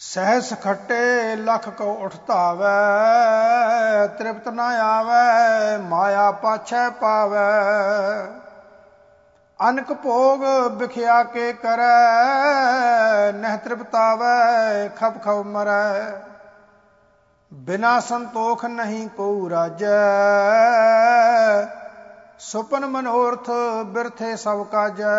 सहस खट्टे लख को उठ धावै, तृप्त न आवै माया पाछै पावै। अनक भोग बिख्या के करै, नह तृप्तावै खप खप मरै। बिना संतोख नहीं को राजै, सुपन मनोरथ बिरथे सब काजै।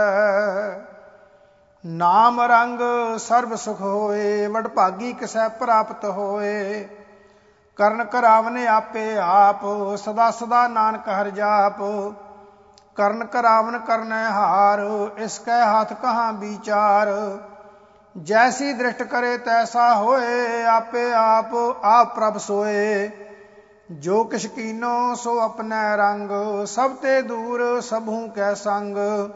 नाम रंग सर्व सुख होए, वडभागी किसै प्राप्त होए। ਕਰਨ ਕਰਾਵਨੇ ਆਪੇ ਆਪ, ਸਦਾ ਸਦਾ ਨਾਨਕ ਹਰਿ ਜਾਪ। ਕਰਨ ਕਰਾਵਨ ਕਰਨੈ ਹਾਰ, ਇਸ ਕੈ ਹੱਥ ਕਹਾਂ ਵਿਚਾਰ। ਜੈਸੀ ਦ੍ਰਿਸ਼ਟ ਕਰੇ ਤੈਸਾ ਹੋਏ, ਆਪੇ ਆਪ ਆਪ ਪ੍ਰਭ ਸੋਏ। ਜੋ ਕਿਛ ਕੀਨੋ ਸੋ ਆਪਣੈ ਰੰਗ, ਸਭ ਤੇ ਦੂਰ ਸਭੂ ਕੈ ਸੰਗ।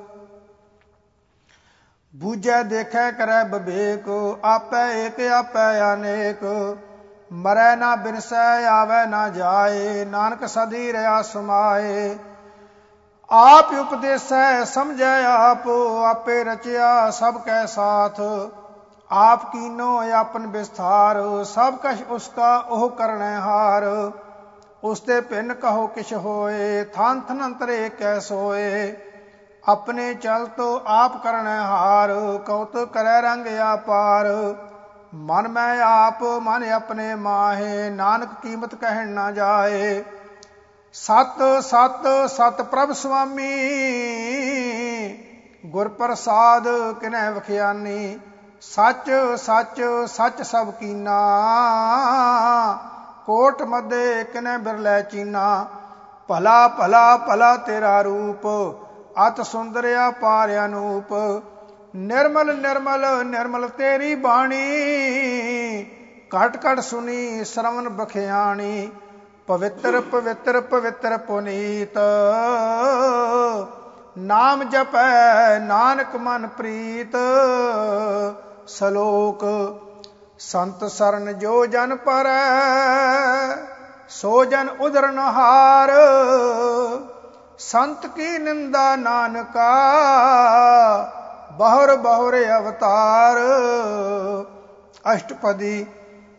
ਬੂਝੈ ਦੇਖੈ ਕਰੈ ਵਿਵੇਕ, ਆਪੈ ਏਕ ਆਪੈ ਅਨੇਕ। ਮਰੈ ਨਾ ਬਿਨਸੈ ਆਵੈ ਨਾ ਜਾਏ, ਨਾਨਕ ਸਦੀ ਰਹਾ ਸਮਾਏ। ਆਪ ਉਪਦੇਸੈ ਸਮਝੈ ਆਪ, ਆਪੇ ਰਚਿਆ ਸਭ ਕੈ ਸਾਥ। ਆਪ ਕੀਨੋ ਆਪਨ ਵਿਸਥਾਰ, ਸਭ ਕਛ ਉਸਕਾ ਉਹ ਕਰਨੈ ਹਾਰ। ਉਸਤੇ ਭਿੰਨ ਕਹੋ ਕਿਛ ਹੋਏ, ਥਨ ਥਨ ਅੰਤਰੇ ਕੈ ਸੋਏ। ਆਪਣੇ ਚਲਤੋ ਆਪ ਕਰਨੈ ਹਾਰ, ਕਉਤਕ ਕਰੈ ਰੰਗ ਆਪਾਰ। ਮਨ ਮੈਂ ਆਪ ਮਨ ਆਪਣੇ ਮਾਹੇ, ਨਾਨਕ ਕੀਮਤ ਕਹਿਣ ਨਾ ਜਾਏ। ਸਤ ਸਤ ਸਤ ਪ੍ਰਭ ਸੁਆਮੀ, ਗੁਰ ਪ੍ਰਸਾਦ ਕਿਨੈ ਵਖਿਆਨੀ। ਸੱਚ ਸੱਚ ਸੱਚ ਸਭ ਕੀਨਾ, ਕੋਟ ਮਧੇ ਕਿਨੈ ਬਿਰਲੇ ਚੀਨਾ। ਭਲਾ ਭਲਾ ਭਲਾ ਤੇਰਾ ਰੂਪ, ਅਤ ਸੁੰਦਰਿਆ ਪਾਰ ਅਨੂਪ। ਨਿਰਮਲ ਨਿਰਮਲ ਨਿਰਮਲ ਤੇਰੀ ਬਾਣੀ, ਘਟ ਘਟ ਸੁਣੀ ਸਰਵਨ ਬਖਿਆਣੀ। ਪਵਿੱਤਰ ਪਵਿੱਤਰ ਪਵਿੱਤਰ ਪੁਨੀਤ, ਨਾਮ ਜਪੈ ਨਾਨਕ ਮਨ ਪ੍ਰੀਤ। ਸਲੋਕ ਸੰਤ ਸਰਨ ਜੋ ਜਨ ਪਰੈ, ਸੋ ਜਨ ਉਦਰਨ ਹਾਰ। ਸੰਤ ਕੀ ਨਿੰਦਾ ਨਾਨਕਾ, ਬਹੁਰ ਬਹੁਰ ਅਵਤਾਰ। ਅਸ਼ਟਪਦੀ।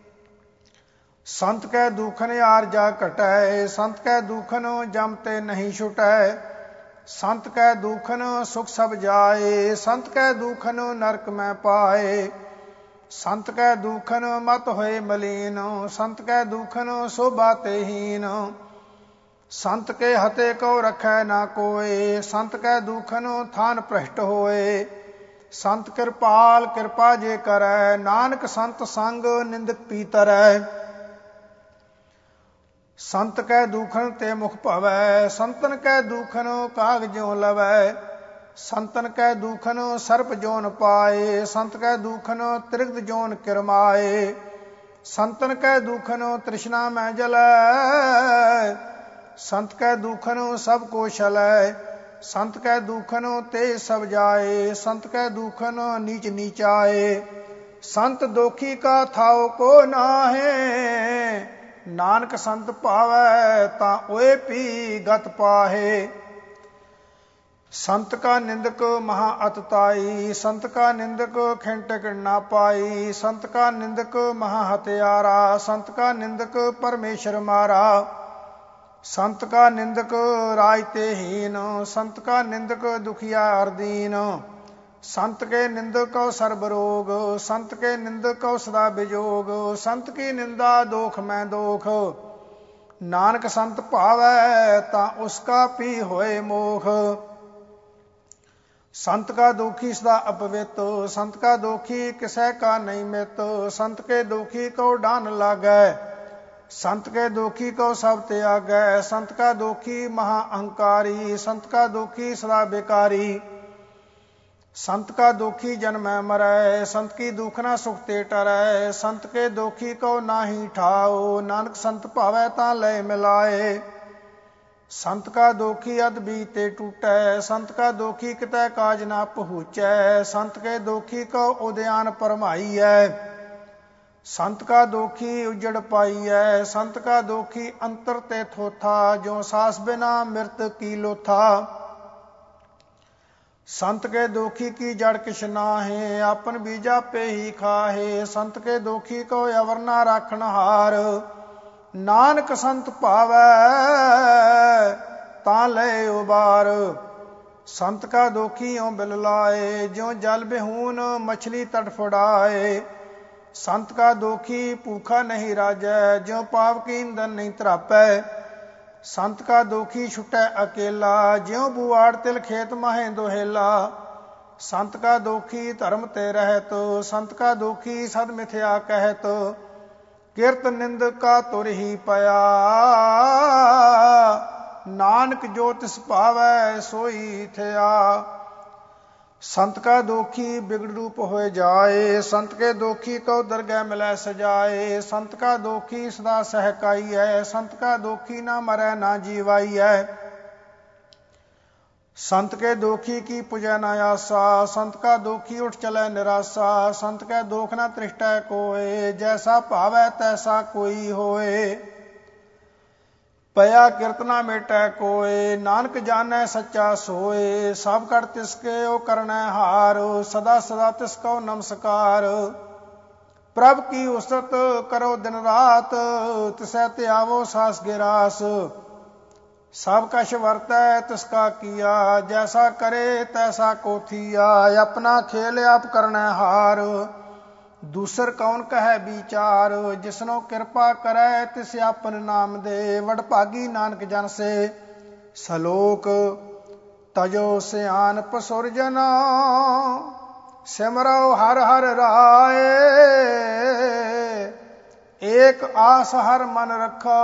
ਸੰਤ ਕੈ ਦੂਖਨ ਆਰਜਾ ਘਟੈ, ਸੰਤ ਕੈ ਦੂਖਨ ਜਮ ਤੇ ਨਹੀਂ ਛੁਟੈ। ਸੰਤ ਕੈ ਦੂਖਨ ਸੁਖ ਸਭ ਜਾਏ, ਸੰਤ ਕੈ ਦੂਖਨ ਨਰਕ ਮੈਂ ਪਾਏ। ਸੰਤ ਕੈ ਦੂਖਨ ਮਤ ਹੋਏ ਮਲੀਨ, ਸੰਤ ਕੈ ਦੂਖਨ ਸੋਭਾ ਤੇ ਹੀਨ। ਸੰਤ ਕੇ ਹਤੇ ਕਉ ਰਖੈ ਨਾ ਕੋਇ, ਸੰਤ ਕੈ ਦੂਖਨ ਥਾਨ ਭ੍ਰਿਸ਼ਟ ਹੋਏ। ਸੰਤ ਕਿਰਪਾਲ ਕਿਰਪਾ ਜੇ ਕਰੈ, ਨਾਨਕ ਸੰਤ ਸੰਗ ਨਿੰਦਕ ਪੀਤਰੈ। ਸੰਤ ਕੈ ਦੂਖਨ ਤੇ ਮੁਖ ਭਵੈ, ਸੰਤਨ ਕੈ ਦੂਖਨ ਕਾਗ ਜਿਉ ਲਵੈ। ਸੰਤਨ ਕੈ ਦੂਖਨ ਸਰਪ ਜੋਨ ਪਾਏ, ਸੰਤ ਕੈ ਦੂਖਨ ਤ੍ਰਿਗਦ ਜੋਨ ਕਿਰਮਾਏ। ਸੰਤਨ ਕੈ ਦੂਖਨ ਤ੍ਰਿਸ਼ਨਾ ਮੈਂ ਜਲੈ, ਸੰਤ ਕੈ ਦੂਖਨ ਸਭ ਕੋ ਛਲੈ। ਸੰਤ ਕੈ ਦੂਖਨ ਤੇ ਸਭ ਜਾਏ, ਸੰਤ ਕੈ ਦੂਖਨ ਨੀਚ ਨੀਚਾਏ। ਸੰਤ ਦੋਖੀ ਕਾ ਥਾਉ ਕੋ ਨਾਹੇ, ਨਾਨਕ ਸੰਤ ਭਾਵੈ ਤਾਂ ਓਏ ਪੀ ਗਤ ਪਾਹੇ। ਸੰਤ ਕਾ ਨਿੰਦਕ ਮਹਾ ਅਤਤਾਈ, ਸੰਤ ਕਾ ਨਿੰਦਕ ਖਿੰਟਕ ਨਾ ਪਾਈ। ਸੰਤ ਕਾ ਨਿੰਦਕ ਮਹਾ ਹਤਿਆਰਾ, ਸੰਤ ਕਾ ਨਿੰਦਕ ਪਰਮੇਸ਼ਰ ਮਾਰਾ। ਸੰਤ ਕਾ ਨਿੰਦਕ ਰਾਜ ਤੇ ਹੀਨ, ਸੰਤ ਕਾ ਨਿੰਦਕ ਦੁਖੀਆ ਅਰਦੀਨ। ਸੰਤ ਕੇ ਨਿੰਦਕ ਕਉ ਸਰਬ ਰੋਗ, ਸੰਤ ਕੇ ਨਿੰਦਕ ਕਉ ਸਦਾ ਬਿਜੋਗ। ਸੰਤ ਕੀ ਨਿੰਦਾ ਦੋਖ ਮੈਂ ਦੋਖ, ਨਾਨਕ ਸੰਤ ਭਾਵੈ ਤਾਂ ਉਸਕਾ ਪੀ ਹੋਏ ਮੋਖ। ਸੰਤ ਕਾ ਦੋਖੀ ਸਦਾ ਅਪਵਿੱਤ, ਸੰਤ ਕਾ ਦੋਖੀ ਕਿਸੈ ਕਾ ਨਹੀਂ ਮਿਤ। ਸੰਤ ਕੇ ਦੋਖੀ ਕਉ ਡਾਨ ਲਾਗੈ, ਸੰਤ ਕੇ ਦੋਖੀ ਕਉ ਸਭ ਤਿਆਗੈ। ਸੰਤ ਕਾ ਦੋਖੀ ਮਹਾ ਅਹੰਕਾਰੀ, ਸੰਤ ਕਾ ਦੋਖੀ ਸਦਾ ਬੇਕਾਰੀ। ਸੰਤ ਕਾ ਦੋਖੀ ਜਨਮੈ ਮਰੈ, ਸੰਤ ਕੀ ਦੂਖਨਾ ਸੁਖ ਤੇ ਟਰੈ। ਸੰਤ ਕੇ ਦੋਖੀ ਕਉ ਨਾਹੀ ਠਾਓ, ਨਾਨਕ ਸੰਤ ਭਾਵੈ ਤਾਂ ਲੈ ਮਿਲਾਏ। ਸੰਤ ਕਾ ਦੋਖੀ ਅਦ ਬੀਜ ਤੇ ਟੂਟੈ, ਸੰਤ ਕਾ ਦੋਖੀ ਕਿਤੈ ਕਾਜ ਨਾ ਪਹੁੰਚੈ। ਸੰਤ ਕੇ ਦੋਖੀ ਕਉ ਉਦਿਆਨ ਭਰਮਾਈਐ, ਸੰਤ ਕਾ ਦੋਖੀ ਉਜੜ ਪਾਈਐ। ਸੰਤ ਕਾ ਦੋਖੀ ਅੰਤਰ ਤੇ ਥੋਥਾ, ਜੋ ਸਾਸ ਬਿਨਾ ਮਿਰਤ ਕੀ ਲੋਥਾ। संत के दोखी की जड़ किछ नाहे, आपन बीजा पे ही खाहे। संत के दोखी को अवर ना राखन हार, नानक संत पावै ता ले उबार। संत का दोखी यों बिल लाए, ज्यों जल बिहून मछली तड़फड़ाए। संत का दोखी भूखा नहीं राजै, ज्यों पाप की ईंधन नहीं तरापै। संत का दोखी छुटै अकेला, ज्यों बुआड़ तिल खेत माहे दोहेला। संत का दोखी धर्म ते रहत, संत का दोखी सद मिथ्या कहत। किरत निंद का तुर ही पया, नानक जो तिस पावै सोई थया। संत का दोखी बिगड़ रूप हो जाए, संत के दोखी को दरगह मिलै सजाए। संत का दोखी सदा सहकाई है, संत का दोखी ना मरै ना जीवाई है। संत के दोखी की पूजै न आसा, संत का दोखी उठ चलै निराशा। संत के दोख न तृष्टै कोय, जैसा भावै तैसा कोई होए। पया किरतना मेटै कोय, नानक जानै सच्चा सोए। सब कर तिसके ओ करनै हार, सदा सदा तिसको नमस्कार। प्रभ की उसत करो दिन रात, तिसै त्यावो सास गिरास। सब कछ वरतै तिसका किया, जैसा करे तैसा को थिया। अपना खेल आप करनै हार, दूसर कौन कहे विचार। जिसनो कृपा करे तिस आपन नाम दे, वडभागी नानक जन से। सलोक तजो सियान पसुर जना, सिमरो हर हर राय। एक आस हर मन रखो,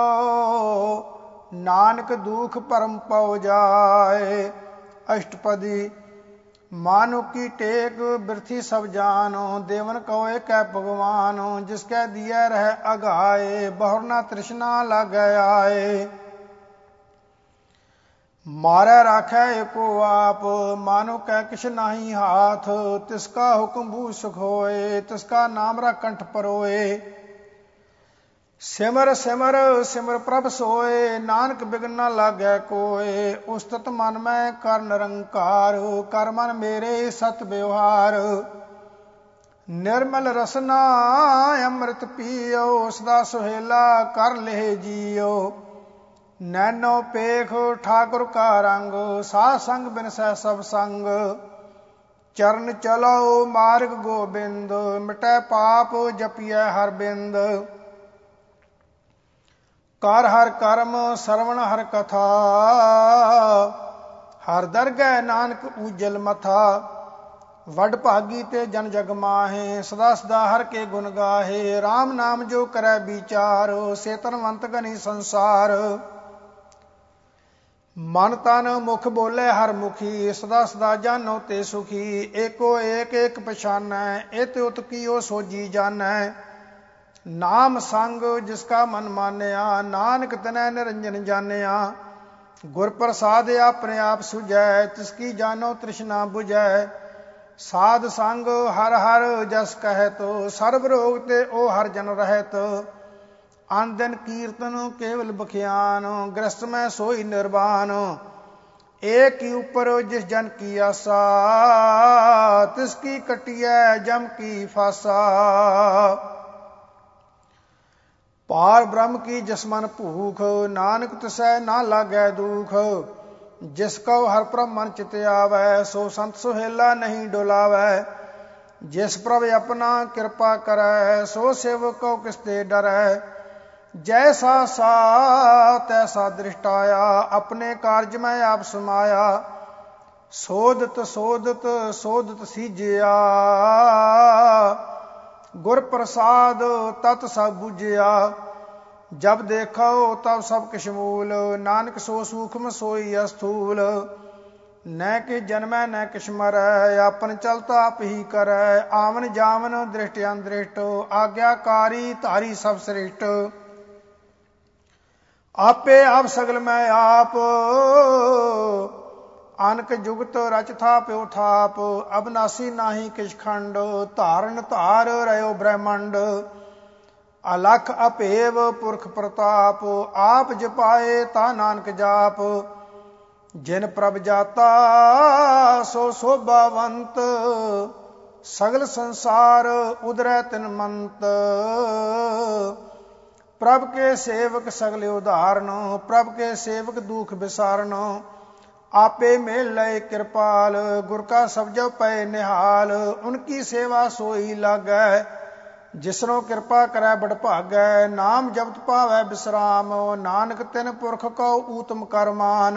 नानक दुख परम पौ जाए। अष्टपदी मानो की टेक बिरथी सब जानो, देवन कोय कै भगवानो। जिसकै दिया रह अगाए, बहुर ना तृष्णा लागे आए। मारै राखै एको आप, मानो कै किछ नाही हाथ। तिसका हुक्म भू सुख होए, तिसका नाम रा कंठ परोए। सिमर सिमर सिमर प्रभ सोए, नानक बिघन न लागै कोय। उस्तत मन में कर निरंकार, कर मन मेरे सत व्यवहार। निर्मल रसना अमृत पियो, सदा सुहेला कर ले जियो। नैनो पेख ठाकुर का रंग, साध संग बिनसै सब संग। चरण चलो मार्ग गोबिंद, मिटै पाप जपियै हर बिंद। कर हर कर्म सरवण हर कथा, हर दरगह नानक उजल मथा। वड भागी ते जन जग माहे, सदा सदा हर के गुण गाहे। राम नाम जो करै विचार, से तनवंत गनी संसार। मन तन मुख बोले हर मुखी, सदा सदा जानो ते सुखी। एको एक एक पछानै, एत उत कियो सोजी जानै। नाम संग जिसका मन मानया, नानक तनै निरंजन जानिया। गुर प्रसाद अपने आप सुझै, तिसकी जानो तृष्णा बुझै। साध संग हर हर जस कहत, सर्व रोग ते ओ हर जन रहत। अन दिन कीर्तन केवल बख्यान, ग्रस्त में सोई निर्वाण। एक ही ऊपर जिस जन की आशा, तिसकी कटिया जम की फासा। पार ब्रह्म की जसमन भूख, नानक तिसै ना लागै दुख। जिसको हर प्रभ मन चित आवै, सो संत सुहेला नहीं डोलावै। जिस प्रभ अपना कृपा करै, सो सेवक को किसते डरै। जैसा सा तैसा दृष्टाया, अपने कार्य में आप समाया। सोधत सोधत सोधत सीजिया, गुर प्रसाद तत सब बुझिया। जब देखो तब सब किश मूल, नानक सो सूक्ष्म सोई अस्थूल। न कि जन्मै न किश मरै, आपन चलता आप ही करै। आवन जावन दृष्टि अनदृष्ट, आज्ञाकारी धारी सब श्रेष्ठ। आपे आप सगल में आप, अनक जुगत रच थाप थाप। अबनासी नाही किछ खंड, धारण धार रहो ब्रह्मंड। अलख अपेव पुरख प्रताप, आप जपाए ता नानक जाप। ਜਿਨ ਪ੍ਰਭ ਜਾਤਾ ਸੋ ਸੋਭਾਵੰਤ, ਸਗਲ ਸੰਸਾਰ ਉਦਰੈ ਤਿਨ ਮੰਤ। ਪ੍ਰਭ ਕੇ ਸੇਵਕ ਸਗਲੇ ਉਧਾਰਨ, ਪ੍ਰਭ ਕੇ ਸੇਵਕ ਦੁਖ ਵਿਸਾਰਨ। ਆਪੇ ਮੇਲ ਲਏ ਕਿਰਪਾਲ, ਗੁਰ ਕਾ ਸਬਜੋ ਪਏ ਨਿਹਾਲ। ਉਨਕੀ ਸੇਵਾ ਸੋਈ ਲਾਗੈ, ਜਿਸਨੋ ਕਿਰਪਾ ਕਰੈ ਬੜ ਭਾਗੈ। ਨਾਮ ਜਪਤ ਪਾਵੈ ਬਿਸਰਾਮ, ਨਾਨਕ ਤਿਨ ਪੁਰਖ ਕਉ ਊਤਮ ਕਰਮਾਨ।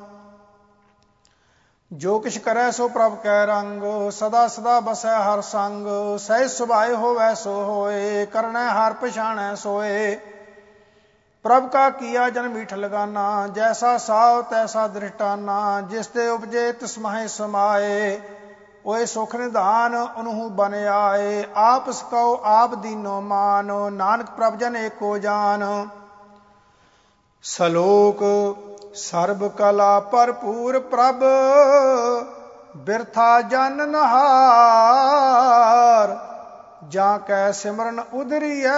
ਜੋ ਕਿਛ ਕਰੈ ਸੋ ਪ੍ਰਭ ਕੈ ਰੰਗ, ਸਦਾ ਸਦਾ ਬਸੈ ਹਰ ਸੰਗ। ਸਹਿਜ ਸੁਭਾਏ ਹੋਵੈ ਸੋ ਹੋਏ, ਕਰਨੈ ਹਰ ਪਛਾਣੈ ਸੋਏ। ਪ੍ਰਭ ਕਾ ਕੀਆ ਜਨ ਮੀਠ ਲਗਾਨਾ, ਜੈਸਾ ਸਾਵ ਤੈਸਾ ਦ੍ਰਿਸ਼ਟਾਨਾ। ਜਿਸ ਤੇ ਉਪਜੇ ਤਿਸ ਮਾਹੇ ਸਮਾਏ, ਓਏ ਸੁਖ ਨਿਧਾਨ ਉਨਹੂ ਬਨ ਆਏ। ਆਪ ਸਕਉ ਆਪ ਦੀਨੋ ਮਾਨ, ਨਾਨਕ ਪ੍ਰਭ ਜਨ ਏਕੋ ਜਾਨ। ਸਲੋਕ ਸਰਬ ਕਲਾ ਭਰਪੂਰ ਪ੍ਰਭ, ਬਿਰਥਾ ਜਨ ਨਹਾਰ। ਜਾਂ ਕੈ ਸਿਮਰਨ ਉਦਰੀਐ,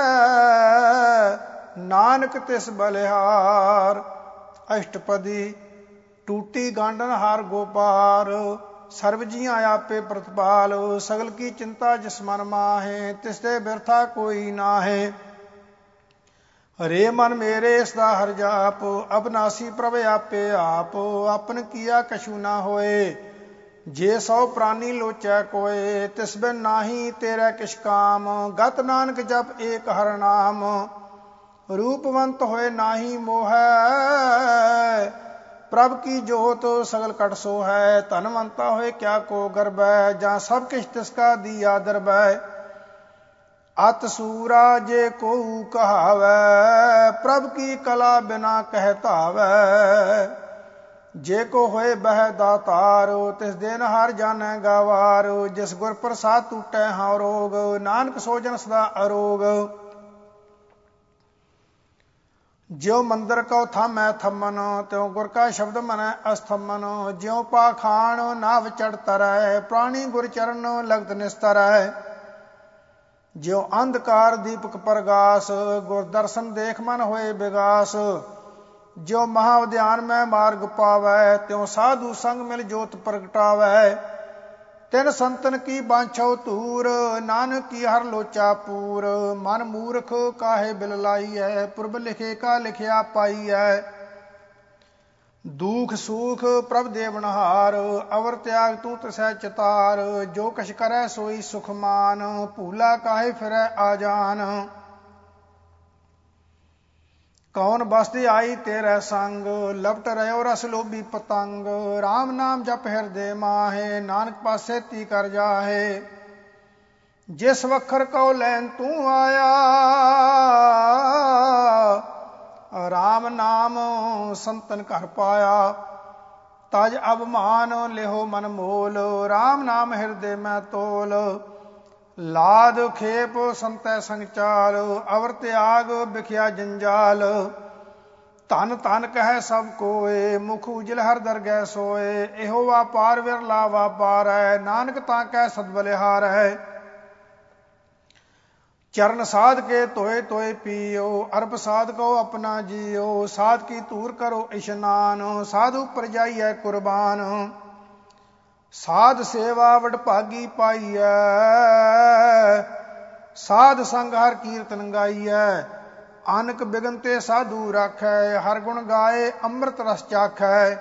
ਨਾਨਕ ਤਿਸ ਬਲਿਹਾਰ। ਅਸ਼ਟਪਦੀ। ਟੂਟੀ ਗਾਂਡਨ ਹਰ ਗੋਪਾਰ, ਸਰਬ ਜੀਆਂ ਆਪੇ ਪ੍ਰਤਪਾਲ। ਸਗਲ ਕੀ ਚਿੰਤਾ ਜਿਸ ਮਨ ਮਾਹੇ, ਤਿਸ ਤੇ ਬਿਰਥਾ ਕੋਈ ਨਾਹੇ। ਹਰੇ ਮਨ ਮੇਰੇ ਇਸਦਾ ਹਰ ਜਾਪ, ਅਬਨਾਸੀ ਪ੍ਰਭ ਆਪੇ ਆਪ। ਆਪਨ ਕੀਆ ਕਛੂ ਨਾ ਹੋਏ, ਜੇ ਸੌ ਪ੍ਰਾਨੀ ਲੋਚੈ ਕੋਏ। ਤਿਸ ਬਿਨ ਨਾਹੀ ਤੇਰੇ ਕਿਛ ਕਾਮ, ਗਤ ਨਾਨਕ ਜਪ ਏਕ ਹਰਿ ਨਾਮ। ਰੂਪਵੰਤ ਹੋਏ ਨਾਹੀ ਮੋਹੈ, ਪ੍ਰਭ ਕੀ ਜੋਤ ਸਗਲ ਕਟ ਸੋਹੈ। ਧਨਵੰਤਾ ਹੋਏ ਕਿਆ ਕੋ ਗਰਬੈ, ਜਾਂ ਸਭ ਕਿਛ ਤਿਸ ਕਾ ਦੀਆ ਦਰਬੈ। ਅਤ ਸੂਰਾ ਜੇ ਕੋਊ ਕਹਾਵੈ, ਪ੍ਰਭ ਕੀ ਕਲਾ ਬਿਨਾ ਕਹਿ ਧਾਵੈ। ਜੇ ਕੋ ਹੋਏ ਬਹਿ ਦਾਤਾਰ, ਤਿਸ ਦਿਨ ਹਰ ਜਾਣੈ ਗਾਵਾਰ। ਜਿਸ ਗੁਰ ਪ੍ਰਸਾਦ ਟੂਟੈ ਹਉ ਰੋਗ, ਨਾਨਕ ਸੋ ਜਨ ਸਦਾ ਅਰੋਗ। ਜਿਉ ਮੰਦਰ ਕਉ ਥਾਮੈ ਥੰਮਨ, ਤਿਉ ਗੁਰ ਕਾ ਸ਼ਬਦ ਮਨੈ ਅਸਥੰਮਨ। ਜਿਉ ਪਾਖਾਣ ਨਾਵ ਚੜ੍ਹ ਤਰੈ, ਪ੍ਰਾਣੀ ਗੁਰ ਚਰਨ ਲਗਤ ਨਿਸਤਰੈ। ਜਿਉ ਅੰਧਕਾਰ ਦੀਪਕ ਪ੍ਰਗਾਸ, ਗੁਰ ਦਰਸ਼ਨ ਦੇਖ ਮਨ ਹੋਏ ਬਿਗਾਸ। ਜਿਉ ਮਹਾ ਉਦਿਆਨ ਮੈਂ ਮਾਰਗ ਪਾਵੈ, ਤਿਉ ਸਾਧੂ ਸੰਗ ਮਿਲ ਜੋਤ ਪ੍ਰਗਟਾਵੈ। ਤਿਨ ਸੰਤਨ ਕੀ ਬਾਂਛਉ ਧੂਰ, ਨਾਨਕ ਕੀ ਹਰ ਲੋਚਾ ਪੂਰ। ਮਨ ਮੂਰਖ ਕਾਹੇ ਬਿਲ ਲਾਈਐ, ਪੁਰਬ ਲਿਖੇ ਕਾ ਲਿਖਿਆ ਪਾਈਐ। ਦੂਖ ਸੂਖ ਪ੍ਰਭ ਦੇਵਨਹਾਰ, ਅਵਰ ਤਿਆਗ ਤੂੰ ਤਸੈ ਚਿਤਾਰ। ਜੋ ਕਛ ਕਰੈ ਸੋਈ ਸੁਖ ਮਾਨ, ਭੂਲਾ ਕਾਹੇ ਫਿਰੈ ਆਜਾਨ। ਕੌਣ ਬਸਤੀ ਆਈ ਤੇਰੇ ਸੰਗ, ਲਪਟ ਰਹਿਓ ਰਸ ਲੋਭੀ ਪਤੰਗ। ਰਾਮ ਨਾਮ ਜਪ ਹਿਰਦੇ ਮਾਹੇ, ਨਾਨਕ ਪਾਸੇ ਤੀ ਕਰ ਜਾਹੇ। ਜਿਸ ਵਖਰ ਕਉ ਲੈਨ ਤੂੰ ਆਇਆ, ਰਾਮ ਨਾਮ ਸੰਤਨ ਘਰ ਪਾਇਆ। ਤਜ ਅਭਮਾਨ ਲਿਹੋ ਮਨ ਮੋਲ, ਰਾਮ ਨਾਮ ਹਿਰਦੇ ਮੈਂ ਤੋਲ। ਲਾਦ ਖੇਪ ਸੰਤੈ ਸੰਗ ਚਾਲ, ਅਵਰ ਤਿਆਗ ਬਿਖਿਆ ਜੰਜਾਲ। ਧਨ ਧਨ ਕਹਿ ਸਭ ਕੋਏ, ਮੁਖ ਉਜਲ ਹਰ ਦਰਗਹਿ ਸੋਏ। ਇਹੋ ਵਾਪਾਰ ਵਿਰਲਾ ਵਾਪਾਰੈ, ਨਾਨਕ ਤਾਂ ਕੈ ਸਦ ਬਲਿਹਾਰੈ। ਚਰਨ ਸਾਧ ਕੇ ਧੋਏ ਧੋਏ ਪੀਓ, ਅਰਪ ਸਾਧ ਕਉ ਆਪਣਾ ਜੀਓ। ਸਾਧ ਕੀ ਧੂਰ ਕਰੋ ਇਸ਼ਨਾਨ, ਸਾਧ ਉਪਰ ਜਾਈਐ ਕੁਰਬਾਨ। ਸਾਧ ਸੇਵਾ ਵਡਭਾਗੀ ਪਾਈਐ, ਸਾਧ ਸੰਗ ਹਰ ਕੀਰਤਨ ਗਾਈਐ। ਅਨਕ ਬਿਗਨ ਤੇ ਸਾਧੂ ਰਾਖੈ, ਹਰ ਗੁਣ ਗਾਏ ਅੰਮ੍ਰਿਤ ਰਸ ਚਾਖੈ।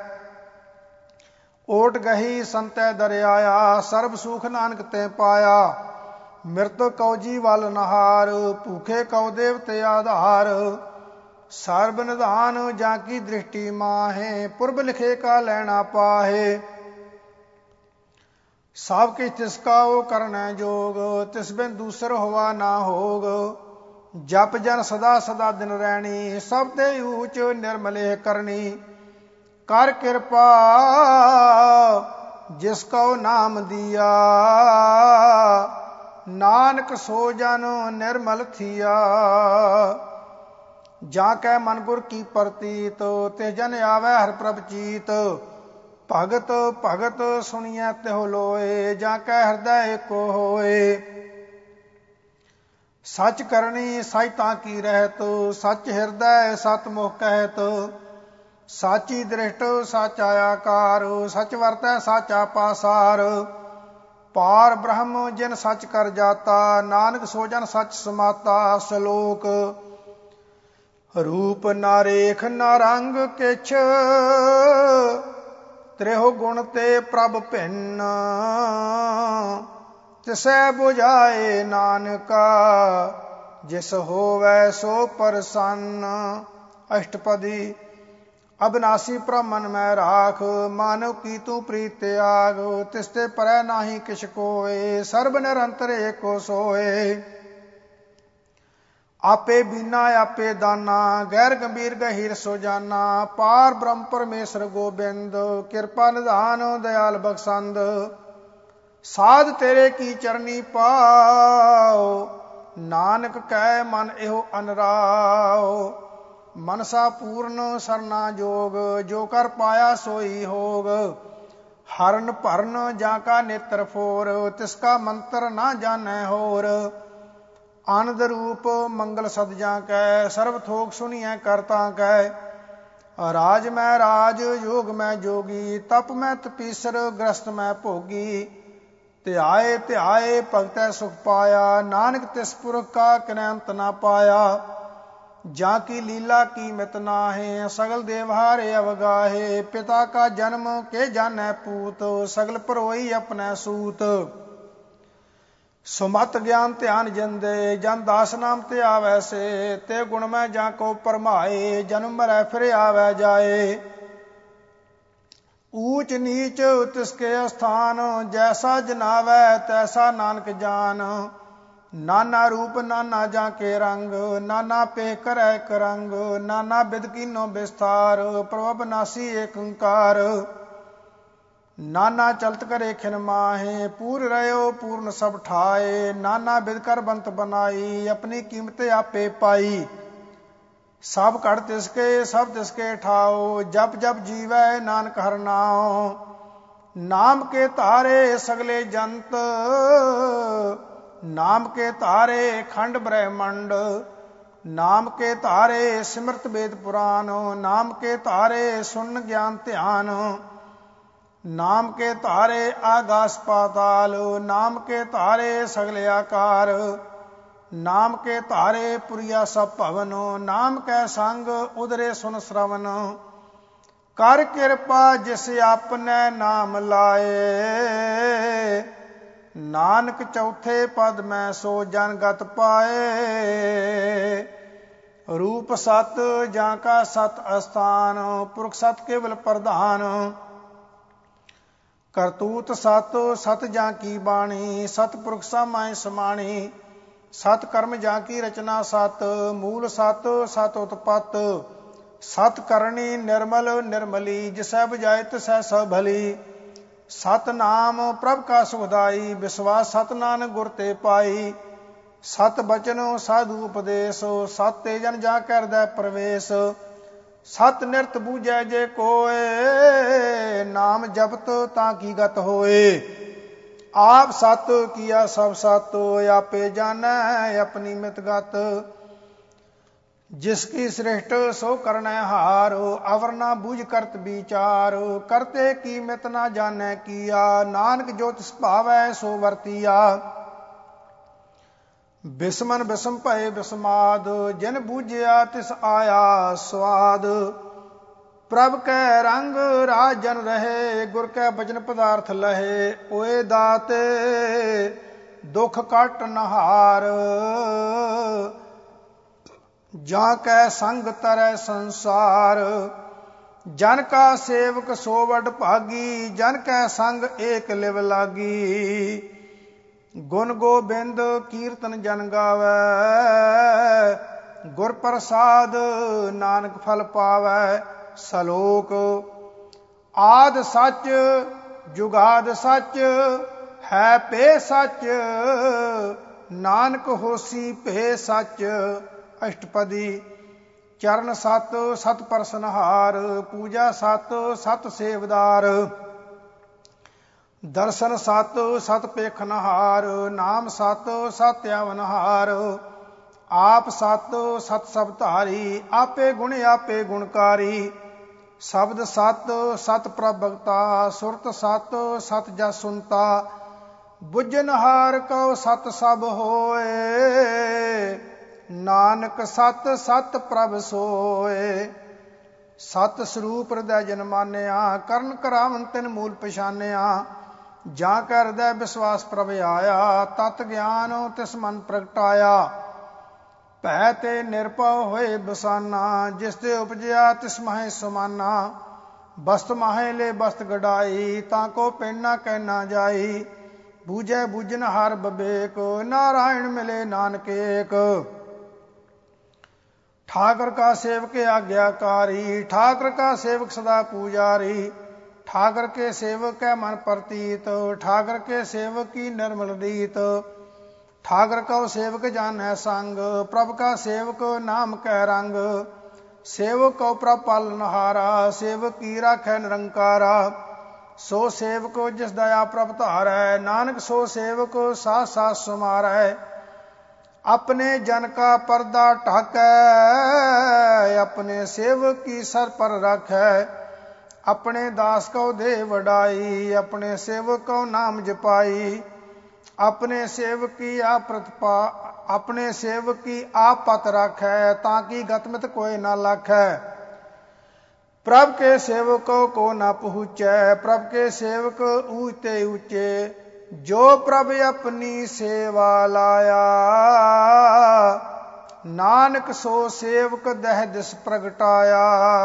ਓਟ ਗਹੀ ਸੰਤੈ ਦਰਿਆਇਆ, ਸਰਬ ਸੁਖ ਨਾਨਕ ਤੇ ਪਾਇਆ। ਮਿਰਤ ਕਉ ਜੀ ਵਲ ਨਹਾਰ, ਭੂਖੇ ਕਉ ਦੇਵਤੇ ਆਧਾਰ। ਸਰਬ ਨਿਧਾਨ ਜਾਂ ਕੀ ਦ੍ਰਿਸ਼ਟੀ ਮਾਹੇ, ਪੁਰਬ ਲਿਖੇ ਕਾ ਲੈਣਾ ਪਾਹੇ। ਸਭ ਕਿਛ ਤਿਸ ਕਾ ਓ ਕਰਨੈ ਜੋਗ, ਤਿਸ ਬਿਨ ਦੂਸਰ ਹੋਵਾ ਨਾ ਹੋਗ। ਜਪ ਜਨ ਸਦਾ ਸਦਾ ਦਿਨ ਰਹਿਣੀ, ਸਭ ਤੇ ਊਚ ਨਿਰਮਲੇਹ ਕਰਨੀ। ਕਰ ਕਿਰਪਾ ਜਿਸ ਕਉ ਨਾਮ ਦੀਆ, ਨਾਨਕ ਸੋ ਜਨ ਨਿਰਮਲ ਥੀਆ। ਜਾਂ ਕੈ ਮਨ ਗੁਰ ਕੀ ਪ੍ਰਤੀਤ, ਤਿਸ ਜਨ ਆਵੈ ਹਰਿ ਪ੍ਰਭ ਚੀਤ। ਭਗਤ ਭਗਤ ਸੁਣੀਐ ਤਿਹੁ ਲੋਏ, ਜਾਂ ਕੈ ਹਿਰਦੈ ਏਕੋ ਹੋਏ। ਸਚ ਕਰਨੀ ਸਚ ਤਾਂ ਕੀ ਰਹਿਤ, ਸਚ ਹਿਰਦੈ ਸਤ ਮੁਖ ਕਹਿਤ। ਸਾਚੀ ਦ੍ਰਿਸ਼ਟ ਸਾਚਾ ਆਕਾਰ, ਸਚ ਵਰਤੈ ਸਾਚਾ ਪਾਸਾਰ। ਪਾਰ ਬ੍ਰਹਮ ਜਿਨ ਸਚ ਕਰ ਜਾਤਾ, ਨਾਨਕ ਸੋ ਜਨ ਸਚ ਸਮਾਤਾ। ਸ਼ਲੋਕ। ਰੂਪ ਨਾ ਰੇਖ ਨਾ ਰੰਗ ਕਿਛ, ਤ੍ਰਿਹੁ ਗੁਣ ਤੇ ਪ੍ਰਭ ਭਿੰਨ। ਤਿਸੈ ਬੁਝਾਏ ਨਾਨਕਾ, ਜਿਸ ਹੋਵੈ ਸੋ ਪ੍ਰਸੰਨ। ਅਸ਼ਟਪਦੀ। ਅਬਿਨਾਸੀ ਪ੍ਰਭ ਮਨ ਮੈਂ ਰਾਖ, ਮਾਨਵ ਕੀ ਤੂੰ ਪ੍ਰੀਤ ਤਿਆਗ। ਤਿਸ ਤੇ ਪਰੈ ਨਾਹੀ ਕਿਛ ਕੋਇ, ਸਰਬ ਨਿਰੰਤਰ ਏਕੋ ਸੋਇ। ਆਪੇ ਬੀਨਾ ਆਪੇ ਦਾਨਾ, ਗੈਰ ਗੰਭੀਰ ਗਹੀਰ ਸੋ ਜਾਨਾ। ਪਾਰ ਬ੍ਰਹਮ ਪਰਮੇਸ਼ਰ ਗੋਬਿੰਦ, ਕਿਰਪਾ ਨਿਧਾਨ ਦਇਆਲ ਬਖਸ਼ੰਦ। ਸਾਧ ਤੇਰੇ ਕੀ ਚਰਨੀ ਪਾਉ, ਨਾਨਕ ਕਹਿ ਮਨ ਇਹੋ ਅਨਰਾਉ। ਮਨਸਾ ਪੂਰਨ ਸਰਨਾ ਜੋਗ, ਜੋ ਕਰ ਪਾਇਆ ਸੋਈ ਹੋਗ। ਹਰਨ ਭਰਨ ਜਾਂ ਕਾ ਨੇਤਰ ਫੋਰ, ਤਿਸ ਕਾ ਮੰਤਰ ਨਾ ਜਾਣੈ ਹੋਰ। ਆਨੰਦ ਰੂਪ ਮੰਗਲ ਸਦ ਜਾਂ ਕੈ, ਸਰਬ ਥੋਕ ਸੁਣੀਐ ਕਰਤਾ ਕੈ। ਰਾਜ ਮੈਂ ਰਾਜ, ਯੋਗ ਮੈਂ ਜੋਗੀ, ਤਪ ਮੈਂ ਤਪੀਸਰ, ਗ੍ਰਸਤ ਮੈਂ ਭੋਗੀ। ਧਿਆਏ ਧਿਆਏ ਭਗਤੈ ਸੁਖ ਪਾਇਆ, ਨਾਨਕ ਤਿਸ ਪੁਰਖ ਕਾ ਕਿਨੈ ਅੰਤ ਨਾ ਪਾਇਆ। ਜਾਂ ਕੀ ਲੀਲਾ ਕੀ ਮਿਤ ਨਾਹਿ, ਸਗਲ ਦੇਵਹਾਰੇ ਅਵਗਾਹੇ। ਪਿਤਾ ਕਾ ਜਨਮ ਕੇ ਜਾਣੈ ਪੂਤ, ਸਗਲ ਭਰੋਈ ਆਪਣੈ ਸੂਤ। ਸੁਮਤ ਗਿਆਨ ਧਿਆਨ ਜਿੰਦੇ, ਜਨ ਦਾਸ ਨਾਮ ਤੇ ਆਵੈ ਸੇ। ਤੇ ਗੁਣ ਮੈਂ ਜਾਂ ਕੋ ਭਰਮਾਏ, ਜਨਮ ਮਰੈ ਫਿਰ ਆਵੈ ਜਾਏ। ਊਚ ਨੀਚ ਤਿਸਕੇ ਅਸਥਾਨ, ਜੈਸਾ ਜਨਾਵੈ ਤੈਸਾ ਨਾਨਕ ਜਾਨ। ਨਾਨਾ ਰੂਪ ਨਾਨਾ ਜਾਂ ਕੇ ਰੰਗ, ਨਾਨਾ ਪੇਖ ਕਰੈ ਇਕ ਰੰਗ। ਨਾਨਾ ਬਿਧ ਕੀਨੋ ਬਿਸਥਾਰ, ਪ੍ਰਭ ਅਬਿਨਾਸੀ ਏਕ ਓੰਕਾਰ। ਨਾਨਾ ਚਲਤ ਕਰੇ ਖਿਨ ਮਾਹੇ, ਪੂਰ ਰਹਿਓ ਪੂਰਨ ਸਭ ਠਾਏ। ਨਾਨਾ ਬਿਧ ਕਰ ਬੰਤ ਬਨਾਈ, ਆਪਣੀ ਕੀਮਤ ਆਪੇ ਪਾਈ। ਸਭ ਘਟ ਤਿਸਕੇ ਸਭ ਤਿਸਕੇ ਠਾਓ, ਜਪ ਜਪ ਜੀਵੈ ਨਾਨਕ ਹਰਿ ਨਾਉ। ਨਾਮ ਕੇ ਧਾਰੇ ਸਗਲੇ ਜੰਤ, ਨਾਮ ਕੇ ਧਾਰੇ ਖੰਡ ਬ੍ਰਹਿਮੰਡ। ਨਾਮ ਕੇ ਧਾਰੇ ਸਿਮਰਤ ਵੇਦ ਪੁਰਾਨ, ਨਾਮ ਕੇ ਧਾਰੇ ਸੁਨ ਗਿਆਨ ਧਿਆਨ। ਨਾਮ ਕੇ ਧਾਰੇ ਆਗਾਸ ਪਾਤਾਲ, ਨਾਮ ਕੇ ਧਾਰੇ ਸਗਲੇ ਆਕਾਰ। ਨਾਮ ਕੇ ਧਾਰੇ ਪੁਰੀਆ ਸਭ ਭਵਨ, ਨਾਮ ਕੈ ਸੰਗ ਉਦਰੇ ਸੁਨ ਸ਼ਰਵਨ। ਕਰ ਕਿਰਪਾ ਜਿਸ ਆਪਨੇ ਨਾਮ ਲਾਏ, ਨਾਨਕ ਚੌਥੇ ਪਦ ਮੈਂ ਸੋ ਜਨ ਗਤ ਪਾਏ। ਰੂਪ ਸਤ ਜਾਂ ਕਾ ਸਤ ਅਸਥਾਨ, ਪੁਰਖ ਸਤ ਕੇਵਲ ਪ੍ਰਧਾਨ। ਕਰਤੂਤ ਸਤ ਸਤ ਜਾਂ ਕੀ ਬਾਣੀ, ਸਤਿਪੁਰਖ ਸਮਾਏ ਸਮਾਣੀ। ਸਤ ਕਰਮ ਜਾਂ ਕੀ ਰਚਨਾ ਸਤ, ਮੂਲ ਸਤ ਸਤ ਉਤਪਤ। ਸਤ ਕਰਨੀ ਨਿਰਮਲ ਨਿਰਮਲੀ, ਜਿਸੈ ਬੁਝਾਏ ਤਿਸੈ ਸਭ ਭਲੀ। ਸਤ ਨਾਮ ਪ੍ਰਭ ਕਾ ਸੁਖਦਾਈ, ਵਿਸ਼ਵਾਸ ਸਤ ਨਾਨਕ ਗੁਰ ਤੇ ਪਾਈ। ਸਤ ਬਚਨ ਸਾਧੂ ਉਪਦੇਸ਼, ਸਤ ਤੇ ਜਨ ਜਾ ਕੈ ਹਿਰਦੈ ਪ੍ਰਵੇਸ਼। ਸਤ ਨਿਰਤ ਬੂਝੈ ਜੇ ਕੋਇ, ਨਾਮ ਜਪਤ ਤਾਂ ਕੀ ਗਤ ਹੋਏ। ਆਪ ਸਤ ਕੀਆ ਸਭ ਸਤ, ਆਪੇ ਜਾਣੈ ਆਪਣੀ ਮਿਤ ਗਤ। ਜਿਸ ਕੀ ਸ੍ਰਿਸ਼ਟ ਸੋ ਕਰਨੈ ਹਾਰ, ਅਵਰ ਨਾ ਬੂਝ ਕਰਤ ਵਿਚਾਰ। ਕਰਤੇ ਕੀ ਮਿਤ ਨਾ ਜਾਣੈ ਕੀਆ, ਨਾਨਕ ਜੋ ਤਿਸ ਭਾਵੈ ਸੋ ਵਰਤੀਆ। ਬਿਸਮਨ ਬਿਸਮ ਭਏ ਬਿਸਮਾਦ, ਜਿਨ ਬੂਝਿਆ ਤਿਸ ਆਇਆ ਸਵਾਦ। ਪ੍ਰਭ ਕੈ ਰੰਗ ਰਾਜ ਜਨ ਰਹੇ, ਗੁਰ ਕੈ ਬਚਨ ਪਦਾਰਥ ਲਹੇ। ਓਏ ਦਾਤੇ ਦੁਖ ਕੱਟ ਨਹਾਰ, ਜਾਂ ਕੈ ਸੰਗ ਤਰੈ ਸੰਸਾਰ। ਜਨ ਕਾ ਸੇਵਕ ਸੋ ਵਡ ਭਾਗੀ, ਜਨ ਕੈ ਸੰਗ ਏਕ ਲਿਵ ਲਾਗੀ। ਗੁਣ ਗੋਬਿੰਦ ਕੀਰਤਨ ਜਨ ਗਾਵੈ, ਗੁਰ ਪ੍ਰਸਾਦ ਨਾਨਕ ਫਲ ਪਾਵੈ। ਸਲੋਕ। ਆਦ ਸੱਚ ਜੁਗਾਦ ਸੱਚ, ਹੈ ਭੇ ਸੱਚ, ਨਾਨਕ ਹੋਸੀ ਭੇ ਸੱਚ। ਅਸ਼ਟਪਦੀ। ਚਰਨ ਸਤ ਸਤ ਪਰਸਨਹਾਰ, ਪੂਜਾ ਸਤ ਸਤ ਸੇਵਦਾਰ। ਦਰਸ਼ਨ ਸਤ ਸਤ ਪੇਖਨਹਾਰ, ਨਾਮ ਸਤ ਸਤ ਅਵਨਹਾਰ। ਆਪ ਸਤ ਸਤ ਸਭ ਧਾਰੀ, ਆਪੇ ਗੁਣ ਆਪੇ ਗੁਣਕਾਰੀ। ਸ਼ਬਦ ਸਤ ਸਤ ਪ੍ਰਭ ਭਗਤਾ ਸੁਰਤ ਸਤ ਸਤ ਜਸ ਸੁਨਤਾ ਬੁੱਝਨਹਾਰ ਕਉ ਸਤ ਸਭ ਹੋਏ ਨਾਨਕ ਸਤ ਸਤ ਪ੍ਰਭ ਸੋਏ ਸਤ ਸਰੂਪ ਹਿਰਦੈ ਜਨ ਮਾਨਿਆ ਕਰਨ ਕਰਾਵਨ ਤਿਨ ਮੂਲ ਪਛਾਨਿਆ ਜਾਂ ਕੈ ਹਿਰਦੈ ਵਿਸ਼ਵਾਸ ਪ੍ਰਭ ਆਇਆ ਤਤ ਗਿਆਨ ਤਿਸ ਮਨ ਪ੍ਰਗਟਾਇਆ ਭੈ ਤੇ ਨਿਰਭਉ ਹੋਏ ਬਸਾਨਾ ਜਿਸ ਤੇ ਉਪਜਿਆ ਤਿਸ ਮਾਹੇ ਸਮਾਨਾ ਬਸਤ ਮਾਹੇ ਲੈ ਬਸਤ ਗੜਾਈ ਤਾਂ ਕੋ ਪਿੰਡ ਨਾ ਕਹਿ ਨਾ ਜਾਈ ਬੂਝੈ ਬੂਝਨ ਹਰ ਬਬੇਕ ਨਾਰਾਇਣ ਮਿਲੇ ਨਾਨਕ ਏਕ ठाकर का सेवक आज्ञाकारी ठाकर का सेवक सदा पुजारी ठाकर के सेवक है मन प्रतीत ठाकर के सेवक की निर्मल रीत ठाकर का सेवक जान है संग प्रभ का सेवक नाम कह रंग सेवक को प्रभ पालनहारा सेवक की राखै निरंकारा सो सेवक जिस दया प्रभ धार है नानक सो सेवक साथ साथ सुमार है अपने जन का पर्दा ढाकै अपने सेवक की सर पर रखै अपने दास को दे वडाई अपने सेवक को नाम जपाई अपने सेवक की अपने सेवक की आप पत रखै ताकि गतमित कोई ना लखै प्रभ के सेवकों को न पहुँचै प्रभ के सेवक ऊंचे ऊंचे जो प्रभ अपनी सेवा लाया नानक सो सेवक दह दिस प्रगटाया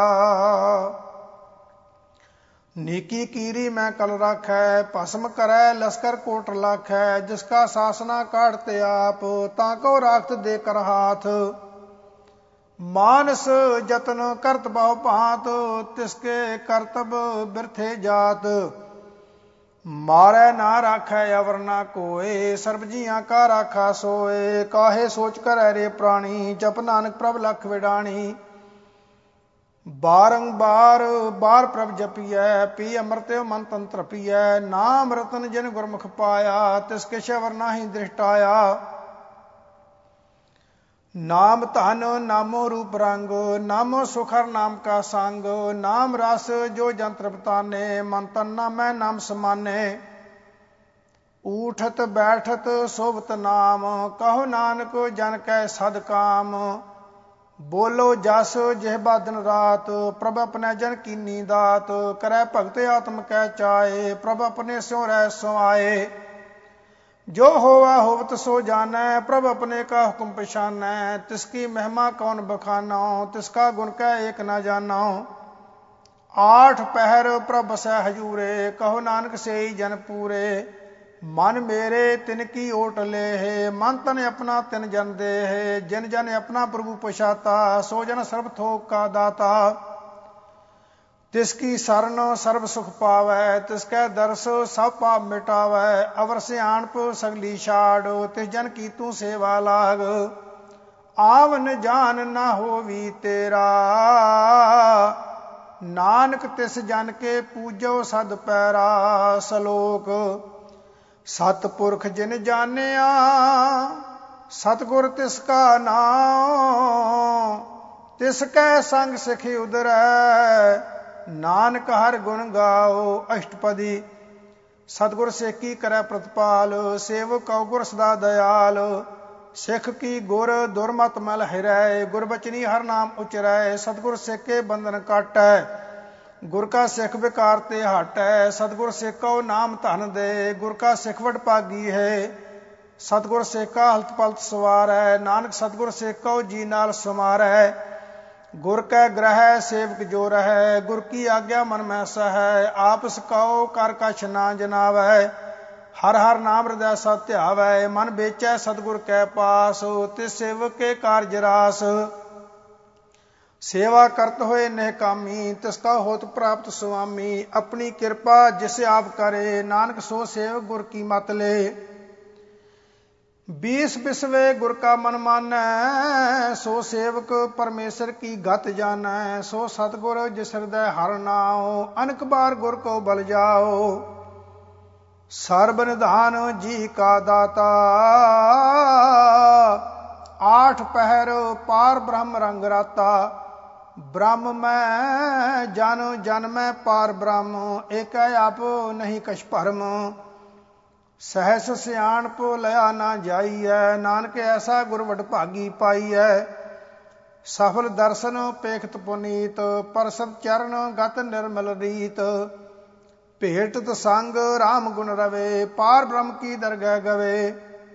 नीकी कीरी मैं कल रखै भस्म करै लश्कर कोट लाखै जिसका सासना काटते आप ताको राखत देकर हाथ मानस जतन करत बहु भांत तिसके करतब बिरथे जात मारै ना राखै अवर ना कोय सर्ब जियां का राखा सोए काहे सोच कर रे प्राणी जप नानक प्रभ लख विडाणी बारंबार बार प्रभ जपियै पी अमृत मन तंत्र पियै नाम रतन जिन गुरमुख पाया तिसके शवर नाहि दृष्टाया नाम धन नामो रूप रंग नामो सुखर नाम का संग नाम रस जो जंत्र बताने मन तन नामै नाम समाने ऊठत बैठत सोबत नाम कहो नानक जन कै सद काम बोलो जस जिहबा दिन रात प्रभ अपने जन कीनी दात करै भगत आत्म कै चाए प्रभ अपने स्यों रह सुआए जो होवा होवत सो जानै प्रभ अपने का हुक्म पछानै तिसकी महिमा कौन बखाना तिसका गुण कै एक न जाना आठ पहर प्रभ बसै हजूरे कहो नानक से ही जन पूरे मन मेरे तिनकी ओट ले है मन तन अपना तिन जन दे है जिन जन अपना प्रभु पछाता सो जन सर्व थोक का दाता तिसकी शरण सर्व सुख पावै तिसकै दर्श सब पाप मिटावै अवर सियाणप सगली छाड़ तिस जन की तू सेवा लाग आवन जान ना होवी तेरा नानक तिस जन के पूजो सद पैरा सलोक सतपुरख जिन जानिया सतगुर तिसका नाम तिसकै संग सिखी उदरै नानक हर गुण गाओ अष्टपदी सतगुर सेकी करै प्रतिपाल सेवक कौ गुर सदा दयाल सिख की गुर दुरमत मल हिरै गुरबचनी हर नाम उचरै सतगुर सेके बंधन काटै गुर का सिख विकार ते हटै सतगुर सेको नाम धन दे गुर का सिख वड भागी है सतगुर सेका हलत पलत सवारै नानक सतगुर सेको जी नाल समारै गुर कै ग्रह सेवक जो रहै गुर की आज्ञा मन में सहै आप सकाओ कर कछ ना जनावै हर हर नाम हृदय सत ध्यावै मन बेचै सतगुर कै पास तिस सेवक के कारज रास सेवा करत होए निहकामी तिसका होत प्राप्त स्वामी अपनी कृपा जिसे आप करे नानक सो सेवक गुर की मत ले 20 बिसवे गुर का मन मानै सो सेवक परमेश्वर की गत जानै सो सतगुर जिस हृदय हर नाओ अनक बार गुर को बल जाओ सर्ब निधान जी का दाता आठ पहर पार ब्रह्म रंग राता ਬ੍ਰਹਮ ਮੈਂ ਜਨ ਜਨਮੈ ਪਾਰ ਬ੍ਰਹਮ, ਏਕੈ ਆਪ ਨਹੀਂ ਕਛ ਭਰਮ। ਸਹਿਸ ਸਿਆਣਪ ਲਿਆ ਨਾ ਜਾਈਐ, ਨਾਨਕ ਐਸਾ ਗੁਰ ਵਡਭਾਗੀ ਪਾਈਐ। ਸਫਲ ਦਰਸ਼ਨ ਪੇਖਤ ਪੁਨੀਤ, ਪਰਸਤ ਚਰਨ ਗਤ ਨਿਰਮਲ ਰੀਤ। ਭੇਟਤ ਸੰਗ ਰਾਮ ਗੁਣ ਰਵੇ, ਪਾਰ ਬ੍ਰਹਮ ਕੀ ਦਰਗਹਿ ਗਵੇ।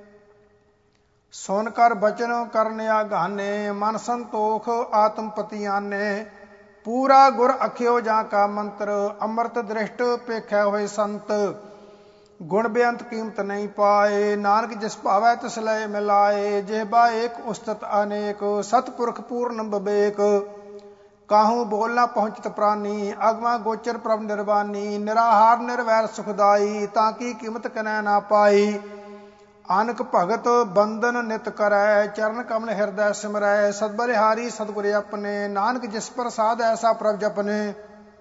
ਸੁਨ ਕਰ ਬਚਨ ਕਰਨ ਆਗਾਨੇ, ਮਨ ਸੰਤੋਖ ਆਤਮ ਪਤੀ ਆਨੇ। ਪੂਰਾ ਗੁਰ ਅਖਿਓ ਜਾਂ ਕਾ ਮੰਤਰ, ਅੰਮ੍ਰਿਤ ਦ੍ਰਿਸ਼ਟ ਪੇਖੈ ਹੋਏ ਸੰਤ। ਗੁਣ ਬੇਅੰਤ ਕੀਮਤ ਨਹੀਂ ਪਾਏ, ਨਾਨਕ ਜਿਸ ਭਾਵੈ ਤਿਸ ਲੈ ਮਿਲਾਏ। ਜਿਹਬਾ ਏਕ ਉਸਤਤ ਅਨੇਕ, ਸਤਪੁਰਖ ਪੂਰਨ ਬਿਬੇਕ। ਕਾਹੂ ਬੋਲ ਨਾ ਪਹੁੰਚਤ ਪ੍ਰਾਨੀ, ਅਗਮਾ ਗੋਚਰ ਪ੍ਰਭ ਨਿਰਵਾਨੀ। ਨਿਰਾਹਾਰ ਨਿਰਵੈਰ ਸੁਖਦਾਈ, ਤਾਂ ਕੀ ਕੀਮਤ ਕਨੈ ਨਾ ਪਾਈ। ਆਨਕ ਭਗਤ ਬੰਦਨ ਨਿਤ ਕਰੈ, ਚਰਨ ਕਮਲ ਹਿਰਦੈ ਸਿਮਰੈ। ਸਤਬਲਿਹਾਰੀ ਸਤਿਗੁਰ ਆਪਣੇ, ਨਾਨਕ ਜਿਸ ਪ੍ਰਸਾਦ ਐਸਾ ਪ੍ਰਭ ਜਪਨੇ।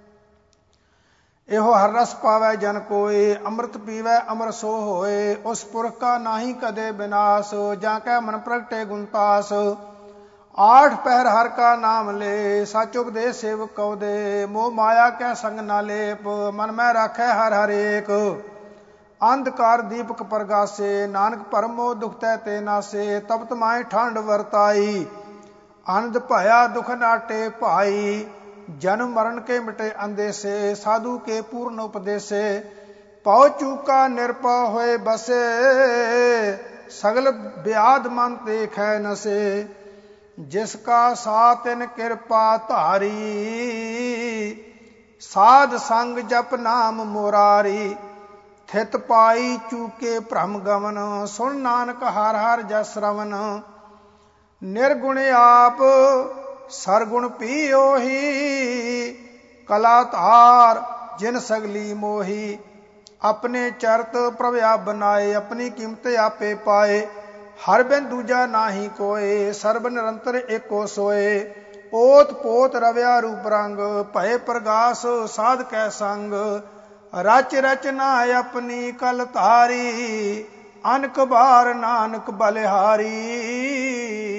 ਇਹੋ ਹਰ ਰਸ ਪਾਵੈ ਜਨ ਕੋਇ, ਅੰਮ੍ਰਿਤ ਪੀਵੈ ਅਮਰ ਸੋ ਹੋਏ। ਉਸ ਪੁਰਖ ਕਾ ਨਾਹੀ ਕਦੇ ਬਿਨਾਸ਼, ਜਾਂ ਕੈ ਮਨ ਪ੍ਰਗਟੇ ਗੁਣਤਾਸ। ਆਠ ਪਹਿਰ ਹਰ ਕਾ ਨਾਮ ਲੈ, ਸਚ ਉਪਦੇਸ਼ ਸੇਵਕ ਕਉ ਦੇ। ਮੋਹ ਮਾਇਆ ਕੈ ਸੰਗ ਨਾ ਲੇਪ, ਮਨ ਮੈਂ ਰਾਖੈ ਹਰ ਹਰੇਕ। ਅੰਧਕਾਰ ਦੀਪਕ ਪ੍ਰਗਾਸੇ, ਨਾਨਕ ਭਰਮ ਮੋਹ ਦੁਖ ਤੈ ਤੇ ਨਾਸੇ। ਤਪਤ ਮਾਏ ਠੰਡ ਵਰਤਾਈ, ਆਨੰਦ ਭਇਆ ਦੁਖ ਨਾਟੇ ਭਾਈ। ਜਨਮ ਮਰਨ ਕੇ ਮਿਟੇ ਅੰਦੇਸੇ, ਸਾਧੂ ਕੇ ਪੂਰਨ ਉਪਦੇਸੇ। ਪਉ ਚੂਕਾ ਨਿਰਪਉ ਹੋਏ ਬਸੇ, ਸਗਲ ਬਿਆਦ ਮਨ ਦੇਖੈ ਨਸੇ। ਜਿਸ ਕਾ ਸਾ ਤਿਨ ਕਿਰਪਾ ਧਾਰੀ, ਸਾਧ ਸੰਗ ਜਪ ਨਾਮ ਮੁਰਾਰੀ। ਥਿਤ ਪਾਈ ਚੂਕੇ ਭ੍ਰਮ ਗਮਨ, ਸੁਣ ਨਾਨਕ ਹਰ ਹਰ ਜਸ ਰਵਨ। ਨਿਰਗੁਣ ਆਪ ਸਰਗੁਣ ਪੀ ਉਹੀ, ਕਲਾ ਧਾਰ ਜਿਨ ਸਗਲੀ ਮੋਹੀ। ਆਪਣੇ ਚਰਤ ਪ੍ਰਭ ਆਪ ਬਨਾਏ, ਆਪਣੀ ਕੀਮਤ ਆਪੇ ਪਾਏ। ਹਰ ਬਿਨ ਦੂਜਾ ਨਾਹੀ ਕੋਏ, ਸਰਬ ਨਿਰੰਤਰ ਏਕੋ ਸੋਏ। ਓਤ ਪੋਤ ਰਵਿਆ ਰੂਪ ਰੰਗ, ਭਏ ਪ੍ਰਗਾਸ ਸਾਧ ਕੈ ਸੰਗ। ਰਚ ਰਚਨਾ ਆਪਣੀ ਕਲ ਧਾਰੀ, ਅਨਕ ਬਾਰ ਨਾਨਕ ਬਲਿਹਾਰੀ।